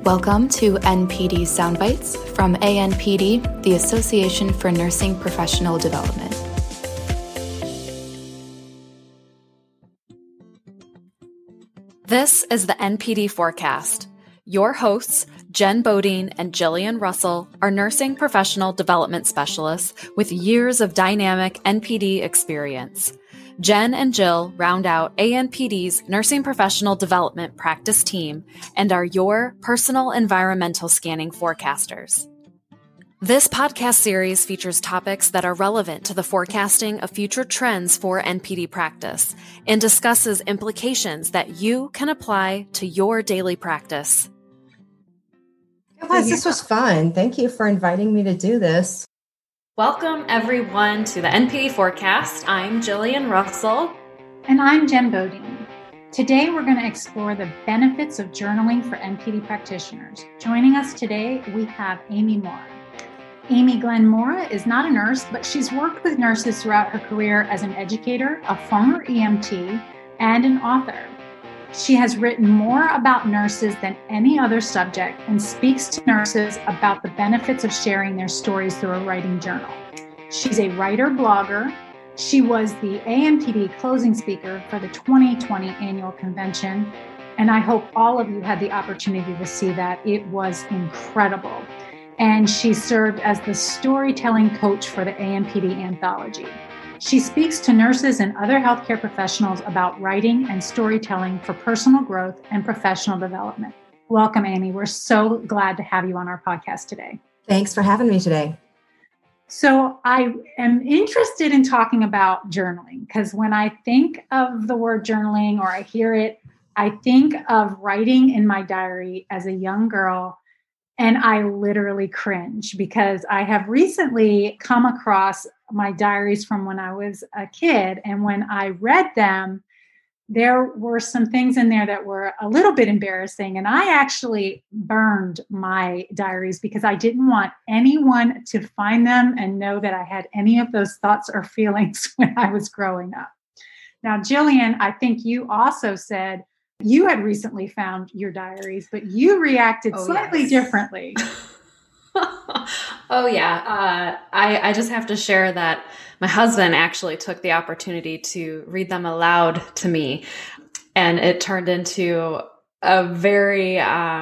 Welcome to NPD Soundbites from ANPD, the Association for Nursing Professional Development. This is the NPD Forecast. Your hosts, Jen Bodine and Jillian Russell, are nursing professional development specialists with years of dynamic NPD experience. Jen and Jill round out ANPD's nursing professional development practice team and are your personal environmental scanning forecasters. This podcast series features topics that are relevant to the forecasting of future trends for NPD practice and discusses implications that you can apply to your daily practice. Guys, this was fun. Thank you for inviting me to do this. Welcome, everyone, to the NPD Forecast. I'm Jillian Russell. And I'm Jen Bodine. Today, we're going to explore the benefits of journaling for NPD practitioners. Joining us today, we have Amy Mora. Amy Glenn Mora is not a nurse, but she's worked with nurses throughout her career as an educator, a former EMT, and an author. She has written more about nurses than any other subject and speaks to nurses about the benefits of sharing their stories through a writing journal. She's a writer-blogger. She was the ANPD closing speaker for the 2020 annual convention, and I hope all of you had the opportunity to see that. It was incredible. And she served as the storytelling coach for the ANPD anthology. She speaks to nurses and other healthcare professionals about writing and storytelling for personal growth and professional development. Welcome, Amy. We're so glad to have you on our podcast today. Thanks for having me today. So I am interested in talking about journaling because when I think of the word journaling or I hear it, I think of writing in my diary as a young girl. And I literally cringe because I have recently come across my diaries from when I was a kid. And when I read them, there were some things in there that were a little bit embarrassing. And I actually burned my diaries because I didn't want anyone to find them and know that I had any of those thoughts or feelings when I was growing up. Now, Jillian, I think you also said you had recently found your diaries, but you reacted slightly differently. I just have to share that my husband actually took the opportunity to read them aloud to me, and it turned into a very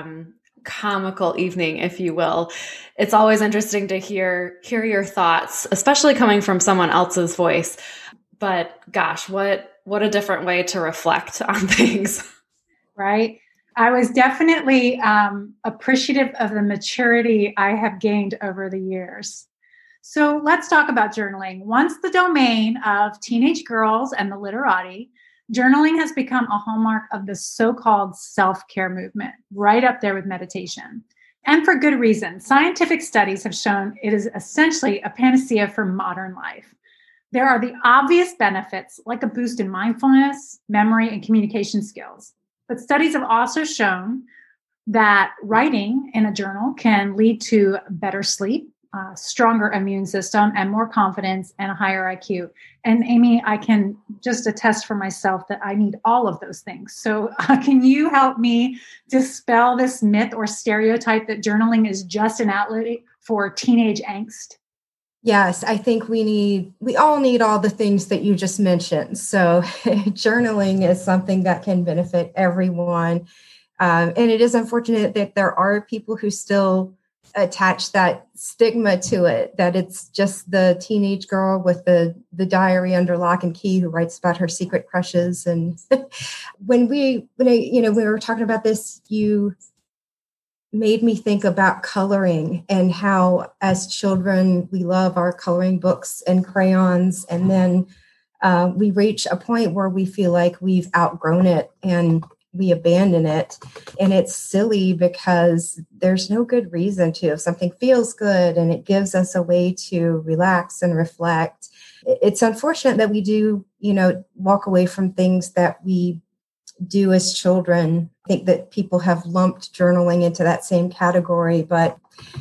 comical evening, if you will. It's always interesting to hear your thoughts, especially coming from someone else's voice. But gosh, what a different way to reflect on things. Right? I was definitely appreciative of the maturity I have gained over the years. So let's talk about journaling. Once the domain of teenage girls and the literati, journaling has become a hallmark of the so-called self-care movement, right up there with meditation. And for good reason. Scientific studies have shown it is essentially a panacea for modern life. There are the obvious benefits, like a boost in mindfulness, memory, and communication skills. But studies have also shown that writing in a journal can lead to better sleep, stronger immune system, and more confidence and a higher IQ. And Amy, I can just attest for myself that I need all of those things. So can you help me dispel this myth or stereotype that journaling is just an outlet for teenage angst? Yes, I think we all need all the things that you just mentioned. So journaling is something that can benefit everyone. And it is unfortunate that there are people who still attach that stigma to it, that it's just the teenage girl with the diary under lock and key who writes about her secret crushes. And when we were talking about this, you made me think about coloring and how as children, we love our coloring books and crayons. And then we reach a point where we feel like we've outgrown it and we abandon it. And it's silly because there's no good reason to. If something feels good and it gives us a way to relax and reflect, it's unfortunate that we do, walk away from things that we do as children. I think that people have lumped journaling into that same category, but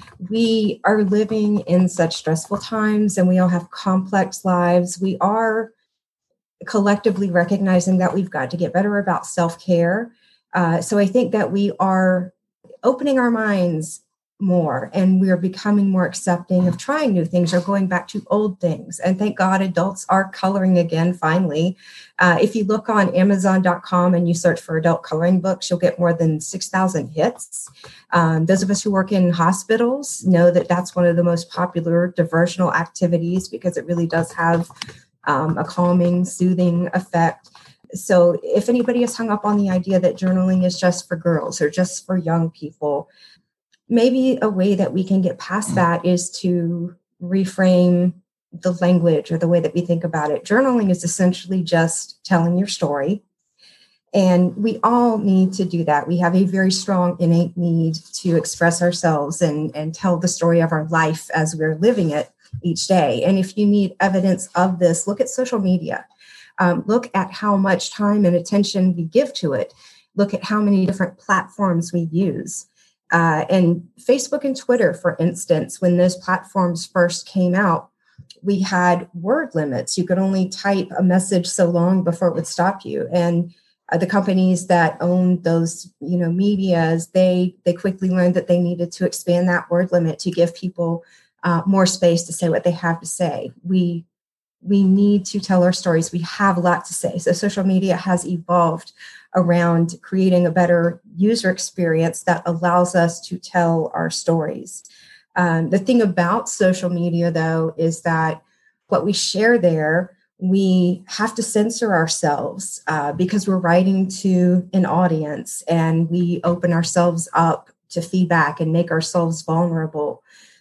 we are living in such stressful times and we all have complex lives. We are collectively recognizing that we've got to get better about self-care. So I think that we are opening our minds more, and we're becoming more accepting of trying new things or going back to old things. And thank God adults are coloring again, finally. If you look on Amazon.com and you search for adult coloring books, you'll get more than 6,000 hits. Those of us who work in hospitals know that that's one of the most popular diversional activities because it really does have a calming, soothing effect. So if anybody is hung up on the idea that journaling is just for girls or just for young people, maybe a way that we can get past that is to reframe the language or the way that we think about it. Journaling is essentially just telling your story. And we all need to do that. We have a very strong innate need to express ourselves and tell the story of our life as we're living it each day. And if you need evidence of this, look at social media. Look at how much time and attention we give to it. Look at how many different platforms we use. And Facebook and Twitter, for instance, when those platforms first came out, we had word limits. You could only type a message so long before it would stop you. And the companies that owned those, medias, they quickly learned that they needed to expand that word limit to give people more space to say what they have to say. We need to tell our stories. We have a lot to say. So social media has evolved around creating a better user experience that allows us to tell our stories. The thing about social media, though, is that what we share there, we have to censor ourselves because we're writing to an audience and we open ourselves up to feedback and make ourselves vulnerable.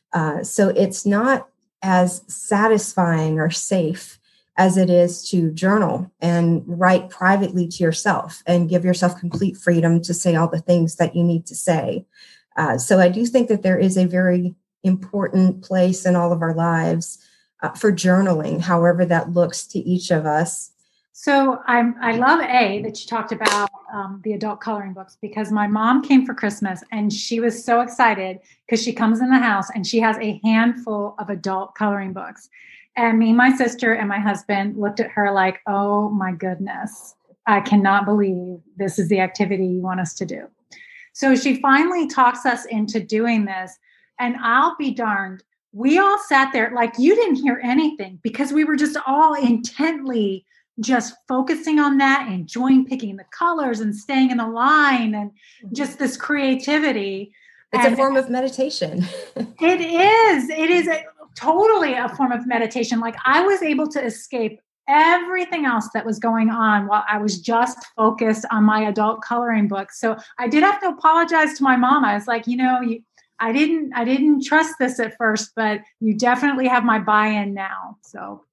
So it's not as satisfying or safe as it is to journal and write privately to yourself and give yourself complete freedom to say all the things that you need to say. So I do think that there is a very important place in all of our lives for journaling, however that looks to each of us. So I love that you talked about the adult coloring books, because my mom came for Christmas and she was so excited because she comes in the house and she has a handful of adult coloring books. And me, my sister, and my husband looked at her like, oh my goodness, I cannot believe this is the activity you want us to do. So she finally talks us into doing this. And I'll be darned, we all sat there like you didn't hear anything because we were just all intently just focusing on that, enjoying picking the colors and staying in the line and just this creativity. It's a form of meditation. It is totally a form of meditation. Like I was able to escape everything else that was going on while I was just focused on my adult coloring book. So I did have to apologize to my mom. I was like, I didn't trust this at first, but you definitely have my buy-in now. So.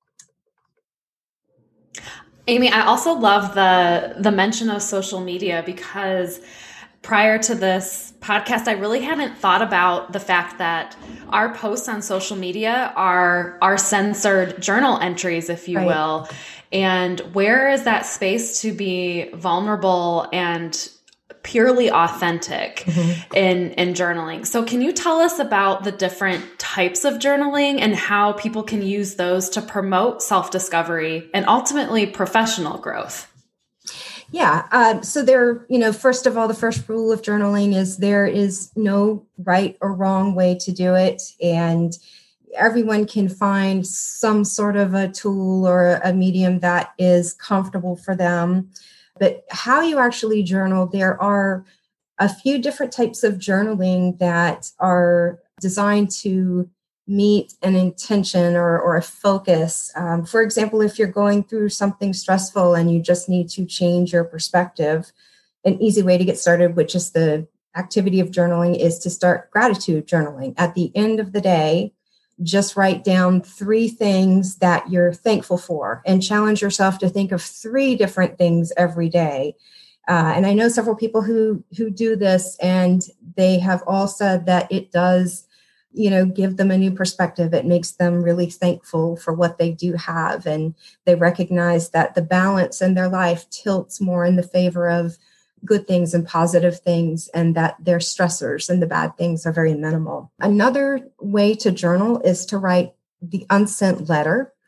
Amy, I also love the mention of social media, because prior to this podcast, I really hadn't thought about the fact that our posts on social media are censored journal entries, if you will. And where is that space to be vulnerable and purely authentic in journaling? So can you tell us about the different types of journaling and how people can use those to promote self-discovery and ultimately professional growth? Yeah. So first of all, the first rule of journaling is there is no right or wrong way to do it. And everyone can find some sort of a tool or a medium that is comfortable for them. But how you actually journal, there are a few different types of journaling that are designed to meet an intention or a focus. For example, if you're going through something stressful and you just need to change your perspective, an easy way to get started, which is the activity of journaling, is to start gratitude journaling. At the end of the day, just write down 3 things that you're thankful for and challenge yourself to think of 3 different things every day. And I know several people who do this, and they have all said that it does, give them a new perspective. It makes them really thankful for what they do have. And they recognize that the balance in their life tilts more in the favor of good things and positive things, and that their stressors and the bad things are very minimal. Another way to journal is to write the unsent letter.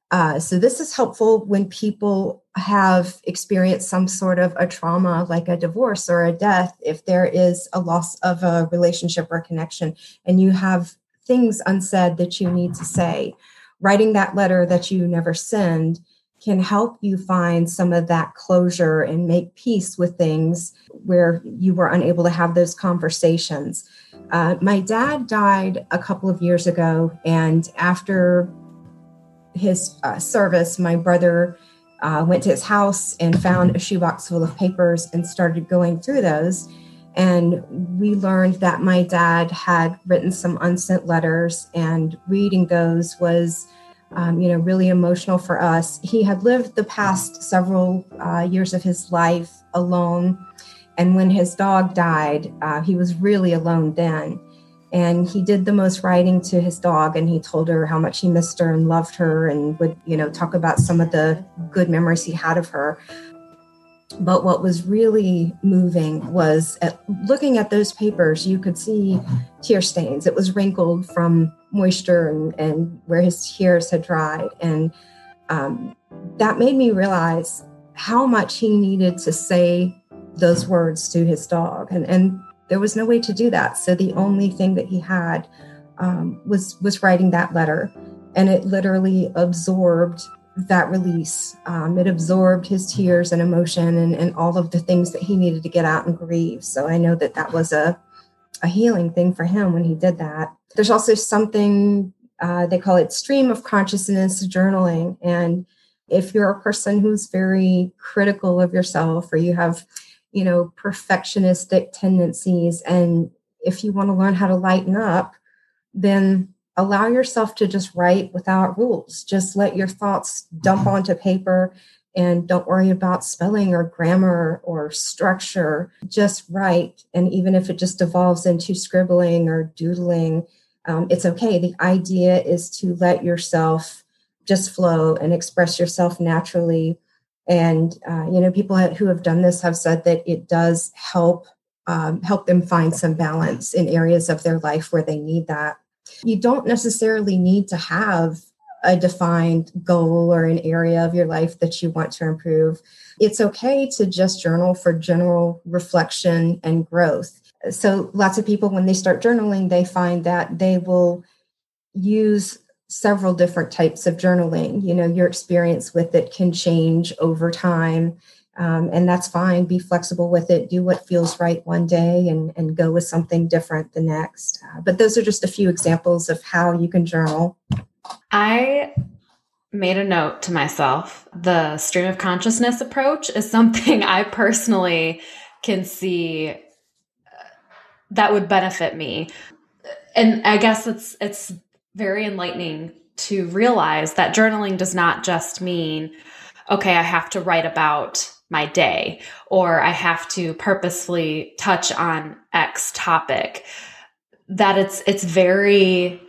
So this is helpful when people have experienced some sort of a trauma, like a divorce or a death. If there is a loss of a relationship or connection, and you have things unsaid that you need to say, writing that letter that you never send can help you find some of that closure and make peace with things where you were unable to have those conversations. My dad died a couple of years ago, and after his service, my brother went to his house and found a shoebox full of papers and started going through those. And we learned that my dad had written some unsent letters, and reading those was, really emotional for us. He had lived the past several years of his life alone. And when his dog died, he was really alone then. And he did the most writing to his dog, and he told her how much he missed her and loved her, and would, talk about some of the good memories he had of her. But what was really moving was looking at those papers, you could see tear stains. It was wrinkled from moisture and where his tears had dried. And that made me realize how much he needed to say those words to his dog. And there was no way to do that. So the only thing that he had was writing that letter. And it literally absorbed that release. It absorbed his tears and emotion and all of the things that he needed to get out and grieve. So I know that was a healing thing for him when he did that. There's also something, they call it stream of consciousness journaling. And if you're a person who's very critical of yourself, or you have, perfectionistic tendencies, and if you want to learn how to lighten up, then allow yourself to just write without rules. Just let your thoughts dump onto paper, and don't worry about spelling or grammar or structure. Just write. And even if it just devolves into scribbling or doodling, it's okay. The idea is to let yourself just flow and express yourself naturally. And, people who have done this have said that it does help them find some balance in areas of their life where they need that. You don't necessarily need to have a defined goal or an area of your life that you want to improve. It's okay to just journal for general reflection and growth. So lots of people, when they start journaling, they find that they will use several different types of journaling. Your experience with it can change over time. And that's fine. Be flexible with it. Do what feels right one day and go with something different the next. But those are just a few examples of how you can journal. I made a note to myself. The stream of consciousness approach is something I personally can see that would benefit me. And I guess it's very enlightening to realize that journaling does not just mean, okay, I have to write about my day, or I have to purposefully touch on X topic. That it's very,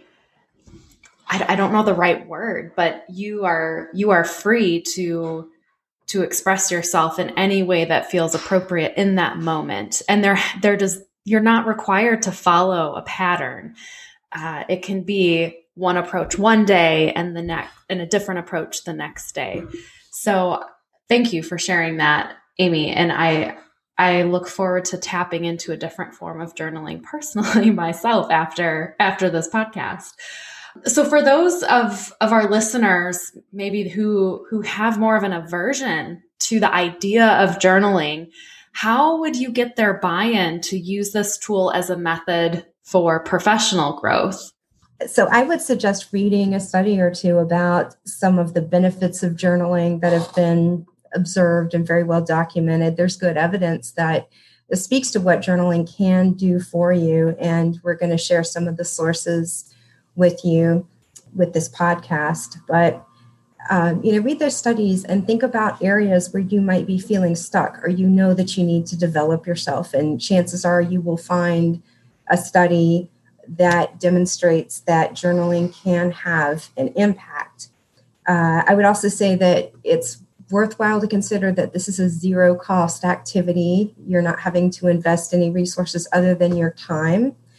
I don't know the right word, but you are free to express yourself in any way that feels appropriate in that moment. And you're not required to follow a pattern. It can be one approach one day and a different approach the next day. So thank you for sharing that, Amy. And I look forward to tapping into a different form of journaling personally myself after this podcast. So for those of our listeners, maybe who have more of an aversion to the idea of journaling, how would you get their buy-in to use this tool as a method for professional growth? So I would suggest reading a study or two about some of the benefits of journaling that have been observed and very well documented. There's good evidence that speaks to what journaling can do for you. And we're going to share some of the sources with you with this podcast. But, read those studies and think about areas where you might be feeling stuck, or that you need to develop yourself. And chances are you will find a study that demonstrates that journaling can have an impact. I would also say that it's worthwhile to consider that this is a zero-cost activity. You're not having to invest any resources other than your time.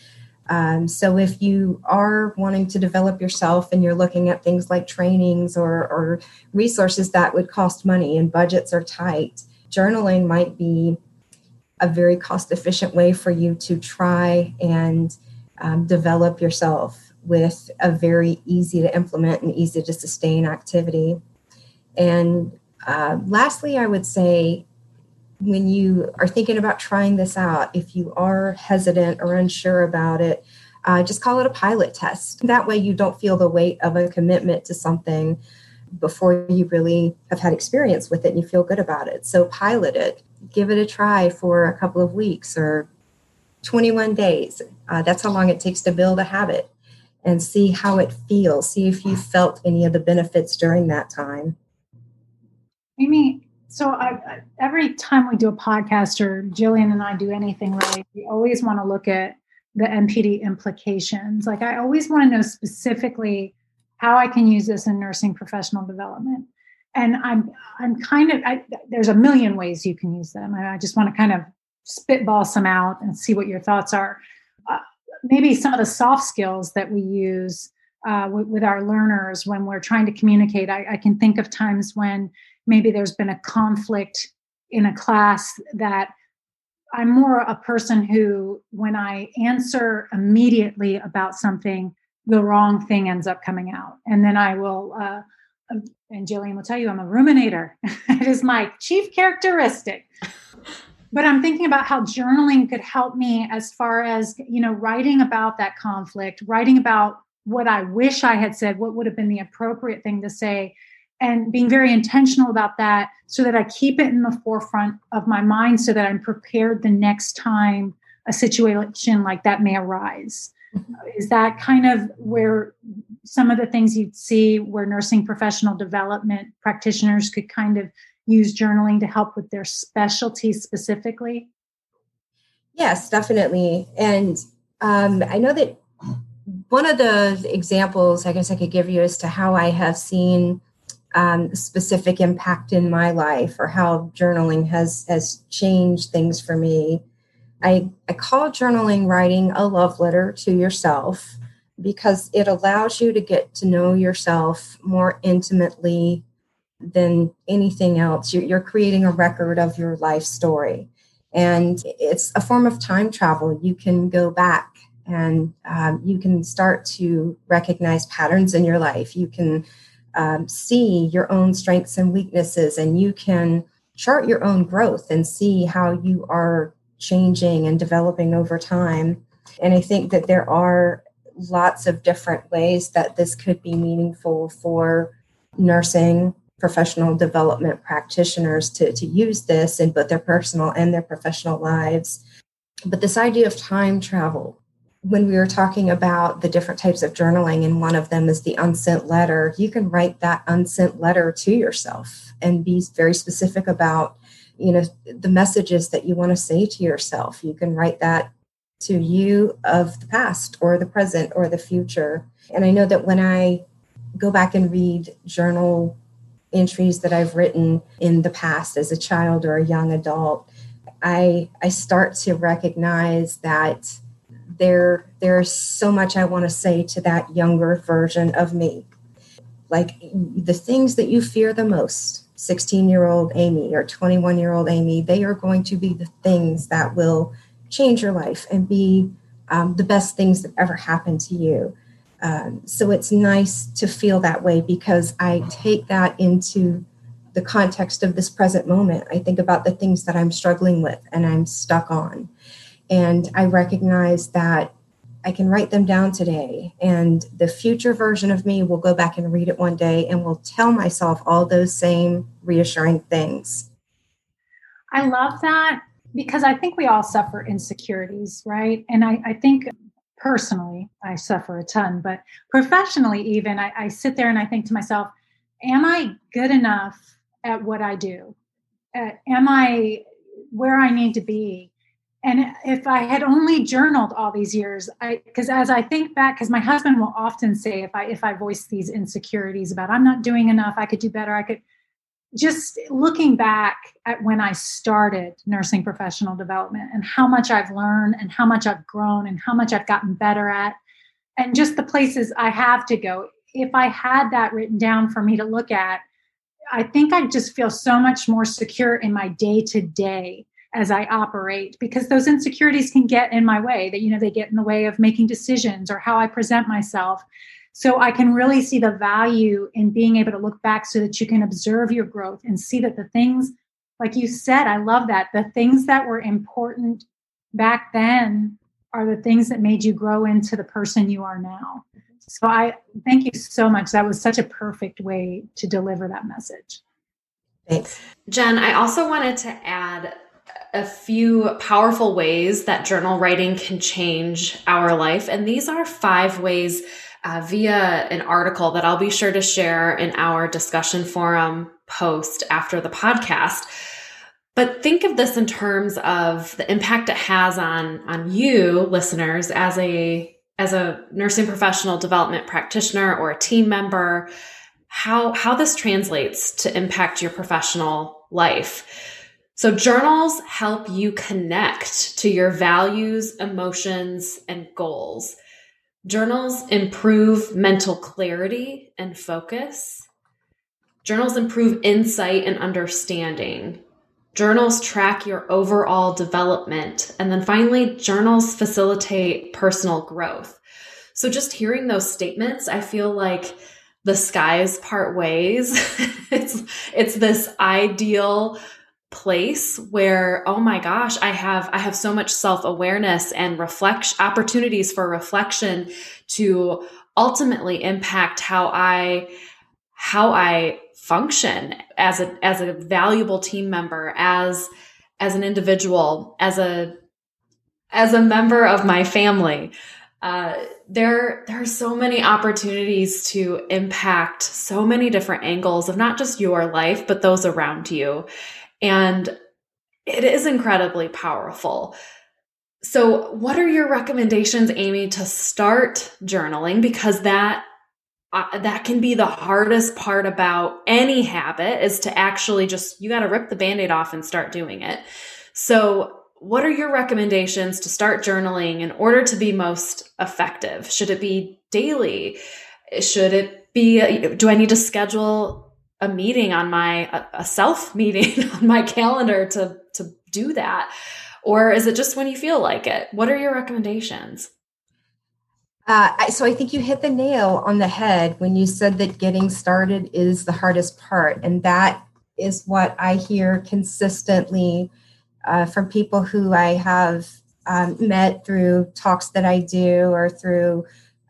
So if you are wanting to develop yourself and you're looking at things like trainings or resources that would cost money and budgets are tight, journaling might be a very cost-efficient way for you to try and develop yourself with a very easy to implement and easy to sustain activity. And lastly, I would say, when you are thinking about trying this out, if you are hesitant or unsure about it, just call it a pilot test. That way you don't feel the weight of a commitment to something before you really have had experience with it and you feel good about it. So pilot it, give it a try for a couple of weeks or 21 days. That's how long it takes to build a habit, and see how it feels. See if you felt any of the benefits during that time. Amy, so every time we do a podcast, or Jillian and I do anything really, we always want to look at the NPD implications. Like, I always want to know specifically how I can use this in nursing professional development. And there's a million ways you can use them. I just want to kind of spitball some out and see what your thoughts are. Maybe some of the soft skills that we use with our learners when we're trying to communicate. I can think of times when maybe there's been a conflict in a class that I'm more a person who, when I answer immediately about something, the wrong thing ends up coming out. And then I will, and Jillian will tell you, I'm a ruminator. It is my chief characteristic. But I'm thinking about how journaling could help me as far as, writing about that conflict, writing about what I wish I had said, what would have been the appropriate thing to say, and being very intentional about that so that I keep it in the forefront of my mind so that I'm prepared the next time a situation like that may arise. Mm-hmm. Is that kind of where some of the things you'd see where nursing professional development practitioners could kind of use journaling to help with their specialty specifically? Yes, definitely. And I know that one of the examples I guess I could give you as to how I have seen specific impact in my life, or how journaling has changed things for me. I call journaling writing a love letter to yourself, because it allows you to get to know yourself more intimately than anything else. You're creating a record of your life story, and it's a form of time travel. You can go back and you can start to recognize patterns in your life. You can see your own strengths and weaknesses, and you can chart your own growth and see how you are changing and developing over time. And I think that there are lots of different ways that this could be meaningful for nursing professional development practitioners to use this in both their personal and their professional lives. But this idea of time travel, when we were talking about the different types of journaling, and one of them is the unsent letter, you can write that unsent letter to yourself and be very specific about, the messages that you want to say to yourself. You can write that to you of the past or the present or the future. And I know that when I go back and read journal entries that I've written in the past as a child or a young adult, I start to recognize that there's so much I want to say to that younger version of me. Like the things that you fear the most, 16-year-old Amy or 21-year-old Amy, they are going to be the things that will change your life and be the best things that ever happened to you. So it's nice to feel that way, because I take that into the context of this present moment. I think about the things that I'm struggling with and I'm stuck on. And I recognize that I can write them down today, and the future version of me will go back and read it one day and will tell myself all those same reassuring things. I love that, because I think we all suffer insecurities, right? And I think personally, I suffer a ton, but professionally even, I sit there and I think to myself, am I good enough at what I do? Am I where I need to be? And if I had only journaled all these years, because as I think back, because my husband will often say, if I voice these insecurities about I'm not doing enough, I could do better, just looking back at when I started nursing professional development and how much I've learned and how much I've grown and how much I've gotten better at, and just the places I have to go. If I had that written down for me to look at, I think I'd just feel so much more secure in my day-to-day as I operate, because those insecurities can get in my way, that, they get in the way of making decisions or how I present myself. So I can really see the value in being able to look back so that you can observe your growth and see that the things, like you said, I love that, the things that were important back then are the things that made you grow into the person you are now. So I thank you so much. That was such a perfect way to deliver that message. Thanks. Jen, I also wanted to add a few powerful ways that journal writing can change our life. And these are 5 ways via an article that I'll be sure to share in our discussion forum post after the podcast. But think of this in terms of the impact it has on you, listeners, as a nursing professional development practitioner or a team member, how this translates to impact your professional life. So journals help you connect to your values, emotions, and goals. Journals improve mental clarity and focus. Journals improve insight and understanding. Journals track your overall development. And then finally, journals facilitate personal growth. So just hearing those statements, I feel like the skies part ways. It's this ideal place where, oh my gosh, I have so much self-awareness and opportunities for reflection to ultimately impact how I function as a valuable team member, as an individual, as a member of my family. There are so many opportunities to impact so many different angles of not just your life, but those around you. And it is incredibly powerful. So what are your recommendations, Amy, to start journaling? Because that can be the hardest part about any habit, is to actually you got to rip the Band-Aid off and start doing it. So what are your recommendations to start journaling in order to be most effective? Should it be daily? Should it be, do I need to schedule a meeting on a self meeting on my calendar to do that? Or is it just when you feel like it? What are your recommendations? So I think you hit the nail on the head when you said that getting started is the hardest part. And that is what I hear consistently from people who I have met through talks that I do, or through,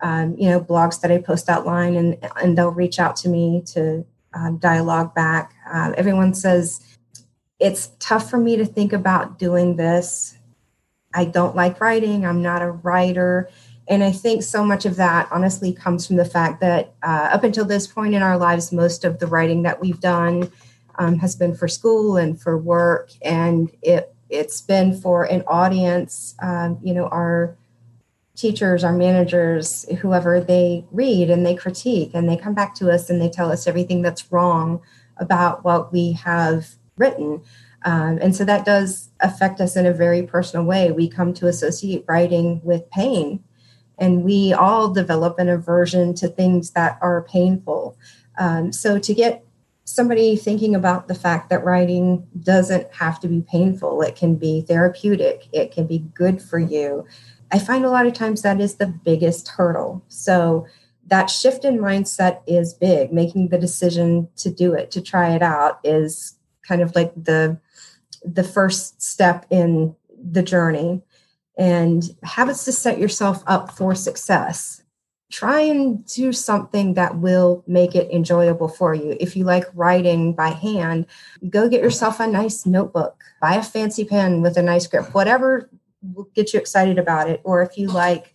blogs that I post outline, and they'll reach out to me to dialogue back. Everyone says, it's tough for me to think about doing this. I don't like writing. I'm not a writer. And I think so much of that honestly comes from the fact that up until this point in our lives, most of the writing that we've done has been for school and for work. And it's been for an audience, our teachers, our managers, whoever, they read and they critique and they come back to us and they tell us everything that's wrong about what we have written. And so that does affect us in a very personal way. We come to associate writing with pain, and we all develop an aversion to things that are painful. So to get somebody thinking about the fact that writing doesn't have to be painful, it can be therapeutic, it can be good for you, I find a lot of times that is the biggest hurdle. So that shift in mindset is big. Making the decision to do it, to try it out, is kind of like the first step in the journey. And habits to set yourself up for success. Try and do something that will make it enjoyable for you. If you like writing by hand, go get yourself a nice notebook, buy a fancy pen with a nice grip, whatever will get you excited about it. Or if you like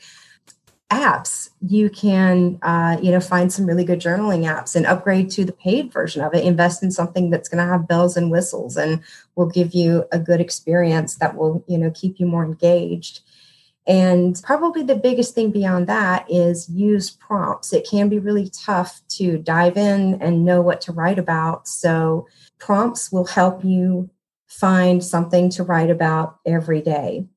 apps, you can, find some really good journaling apps and upgrade to the paid version of it. Invest in something that's going to have bells and whistles and will give you a good experience that will, keep you more engaged. And probably the biggest thing beyond that is use prompts. It can be really tough to dive in and know what to write about. So prompts will help you find something to write about every day.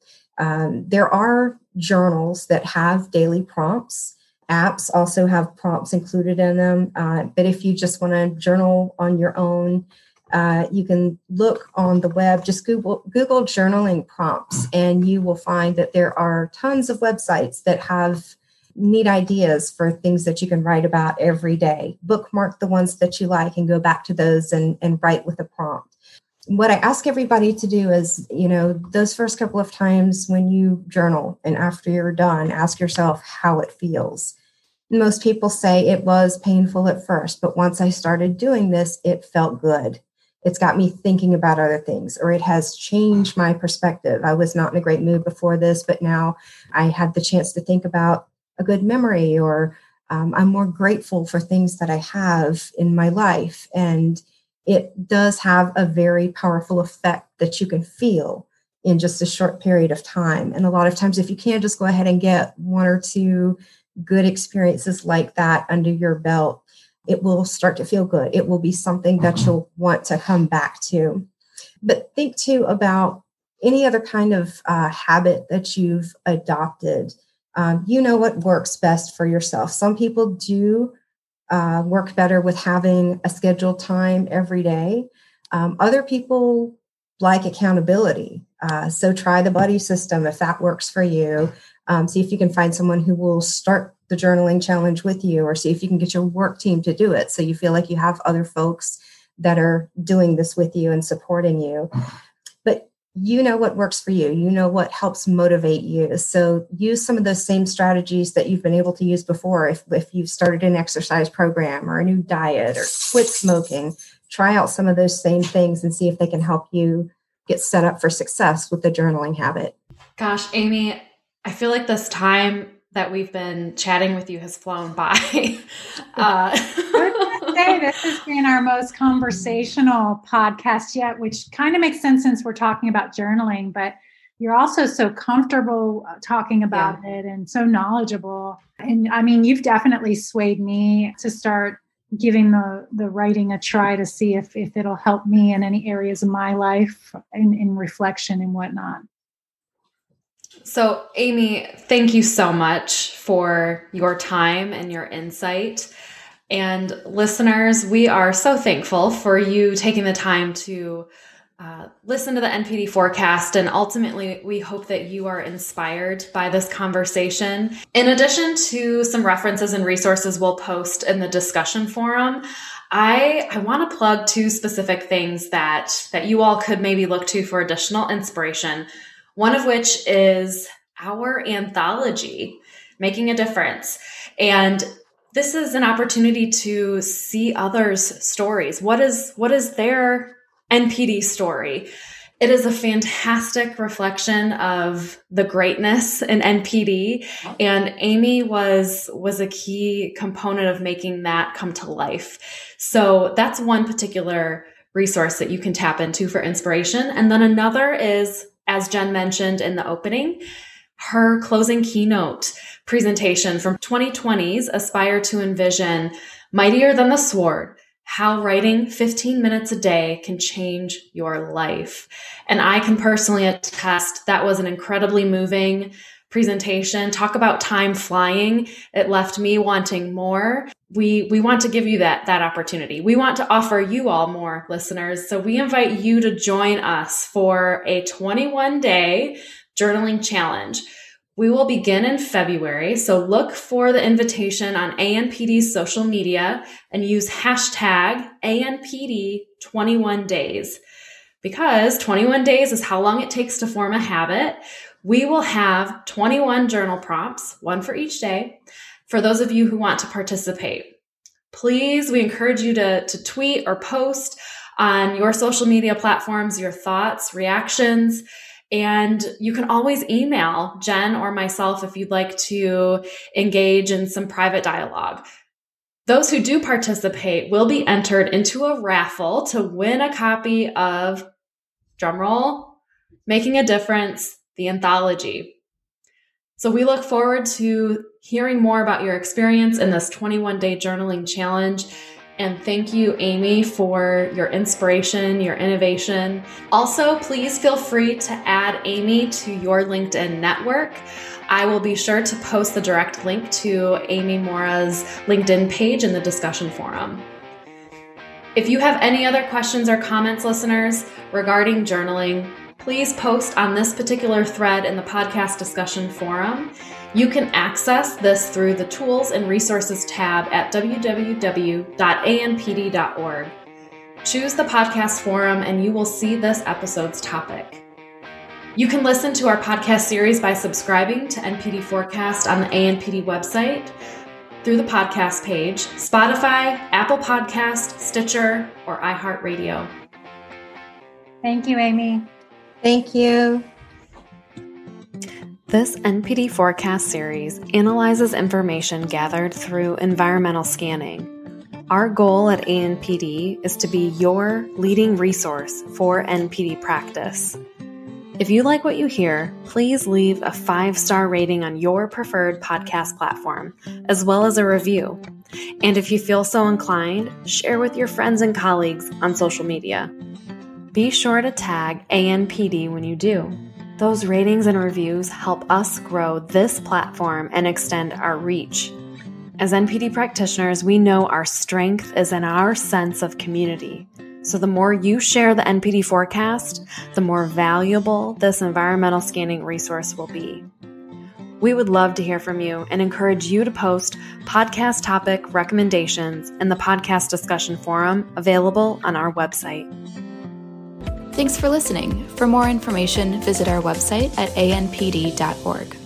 There are journals that have daily prompts. Apps also have prompts included in them. But if you just want to journal on your own, you can look on the web, just Google journaling prompts, and you will find that there are tons of websites that have neat ideas for things that you can write about every day. Bookmark the ones that you like and go back to those and write with a prompt. What I ask everybody to do is, those first couple of times when you journal and after you're done, ask yourself how it feels. Most people say it was painful at first, but once I started doing this, it felt good. It's got me thinking about other things, or it has changed my perspective. I was not in a great mood before this, but now I had the chance to think about a good memory, or I'm more grateful for things that I have in my life. And it does have a very powerful effect that you can feel in just a short period of time. And a lot of times, if you can just go ahead and get one or two good experiences like that under your belt, it will start to feel good. It will be something that you'll want to come back to. But think too about any other kind of habit that you've adopted. You know what works best for yourself. Some people do work better with having a scheduled time every day. Other people like accountability. So try the buddy system if that works for you. See if you can find someone who will start the journaling challenge with you, or see if you can get your work team to do it so you feel like you have other folks that are doing this with you and supporting you. But you know what works for you. You know what helps motivate you. So use some of those same strategies that you've been able to use before. If you've started an exercise program or a new diet or quit smoking, try out some of those same things and see if they can help you get set up for success with the journaling habit. Gosh, Amy, I feel like this time that we've been chatting with you has flown by. I was going to say, this has been our most conversational podcast yet, which kind of makes sense since we're talking about journaling, but you're also so comfortable talking about it and so knowledgeable. And I mean, you've definitely swayed me to start giving the writing a try to see if it'll help me in any areas of my life in reflection and whatnot. So, Amy, thank you so much for your time and your insight. And listeners, we are so thankful for you taking the time to listen to the NPD Forecast. And ultimately, we hope that you are inspired by this conversation. In addition to some references and resources we'll post in the discussion forum, I want to plug two specific things that you all could maybe look to for additional inspiration. One of which is our anthology, Making a Difference. And this is an opportunity to see others' stories. What is their NPD story? It is a fantastic reflection of the greatness in NPD. And Amy was a key component of making that come to life. So that's one particular resource that you can tap into for inspiration. And then another is, as Jen mentioned in the opening, her closing keynote presentation from 2020's Aspire to Envision, Mightier Than the Sword, How Writing 15 Minutes a Day Can Change Your Life. And I can personally attest that was an incredibly moving presentation. Talk about time flying. It left me wanting more. We want to give you that opportunity. We want to offer you all more, listeners. So we invite you to join us for a 21-day journaling challenge. We will begin in February. So look for the invitation on ANPD's social media and use hashtag ANPD21days, because 21 days is how long it takes to form a habit. We will have 21 journal prompts, one for each day, for those of you who want to participate. Please, we encourage you to tweet or post on your social media platforms your thoughts, reactions, and you can always email Jen or myself if you'd like to engage in some private dialogue. Those who do participate will be entered into a raffle to win a copy of, drumroll, Making a Difference, the anthology. So we look forward to hearing more about your experience in this 21-day journaling challenge. And thank you, Amy, for your inspiration, your innovation. Also, please feel free to add Amy to your LinkedIn network. I will be sure to post the direct link to Amy Mora's LinkedIn page in the discussion forum. If you have any other questions or comments, listeners, regarding journaling, please post on this particular thread in the podcast discussion forum. You can access this through the Tools and Resources tab at www.anpd.org. Choose the podcast forum and you will see this episode's topic. You can listen to our podcast series by subscribing to NPD Forecast on the ANPD website, through the podcast page, Spotify, Apple Podcast, Stitcher, or iHeartRadio. Thank you, Amy. Thank you. This NPD Forecast series analyzes information gathered through environmental scanning. Our goal at ANPD is to be your leading resource for NPD practice. If you like what you hear, please leave a 5-star rating on your preferred podcast platform, as well as a review. And if you feel so inclined, share with your friends and colleagues on social media. Be sure to tag ANPD when you do. Those ratings and reviews help us grow this platform and extend our reach. As NPD practitioners, we know our strength is in our sense of community. So the more you share the NPD Forecast, the more valuable this environmental scanning resource will be. We would love to hear from you and encourage you to post podcast topic recommendations in the podcast discussion forum available on our website. Thanks for listening. For more information, visit our website at anpd.org.